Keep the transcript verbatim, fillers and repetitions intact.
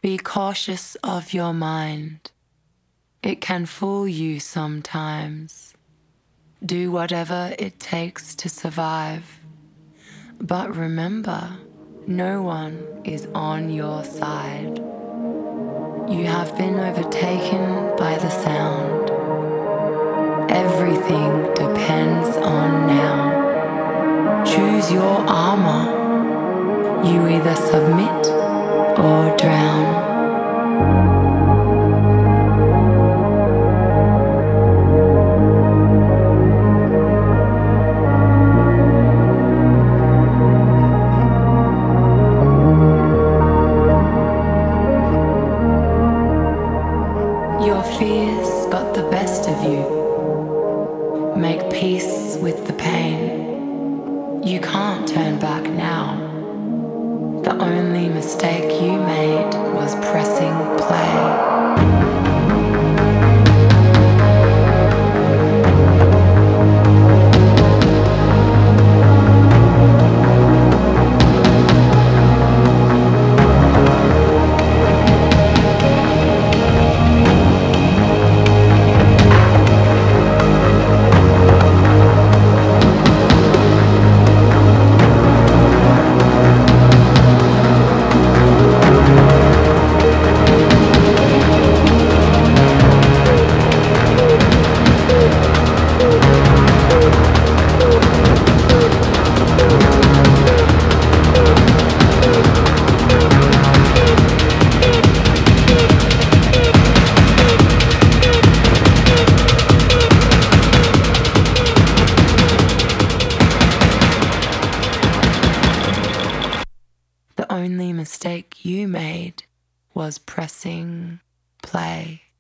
Be cautious of your mind. It can fool you sometimes. Do whatever it takes to survive. But remember, no one is on your side. You have been overtaken by the sound. Everything depends on now. Choose your armor. You either submit or drown. Your fears got the best of you. Make peace with the pain. You can't turn back now. The only mistake you made was pressing play. The only mistake you made was pressing play.